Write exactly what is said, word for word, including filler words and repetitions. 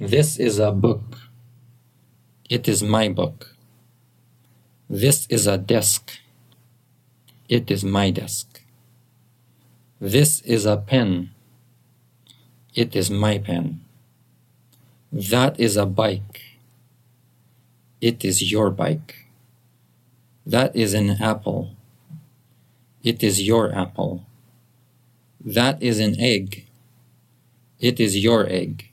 This is a book. It is my book. This is a desk. It is my desk. This is a pen. It is my pen. That is a bike. It is your bike. That is an apple. It is your apple. That is an egg. It is your egg.